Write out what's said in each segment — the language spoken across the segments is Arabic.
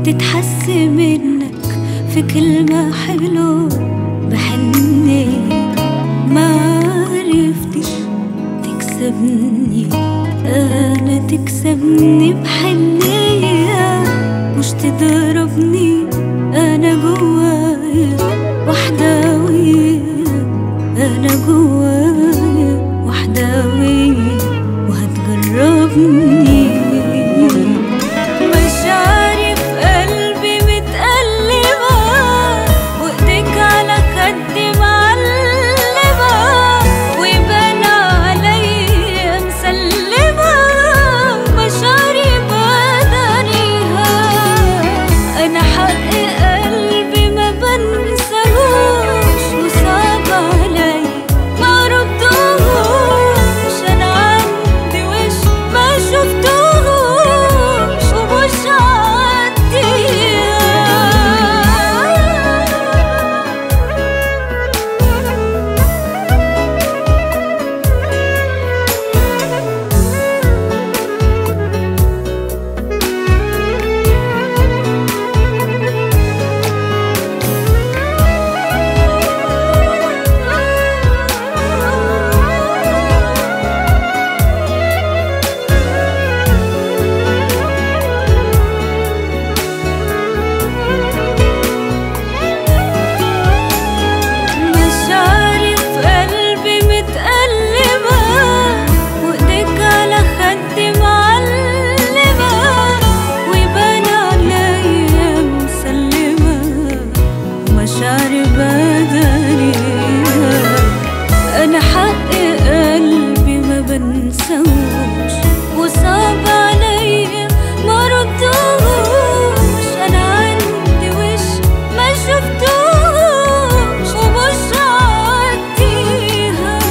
تتحس منك في كلمة حلوة بحنية. ما عرفتش تكسبني أنا، تكسبني بحنية. مش تضربني أنا جوايا وحداوية، أنا جوايا وحداوية وهتجربني. مشاعري في قلبي متقلبة وإيديك على خدي معلمة، ويبان عليا مسلمة مشاعري بدنيها. أنا حق قلبي ما بنساهوش وصعب عليا ما ردهوش. أنا عندي وش ما شفتهوش ومش عديها. مشاعري في قلبي متقلبة وإيديك على خدي معلمة، ويبان عليا مسلمة مشاعري بدنيها. أنا حق قلبي ما بنساهوش وصعب عليا ما ردهوش. أنا عندي وش ما شفتهوش ومش عديها.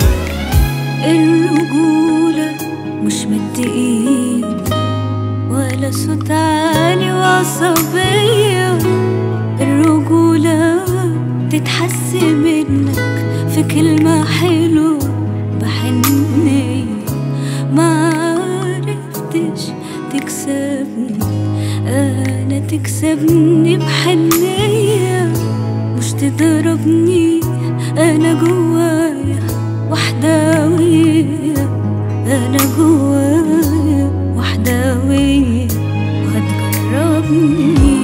الرجولة مش مد ايد ولا صوت عالي وعصبية. الرجولة تتحس منك في كلمة حلوة بحنية. ما عرفتش تكسبني أنا، تكسبني بحنية. مش تضربني أنا جوايا وحداوية، أنا جوايا وحداوية وهتجربني.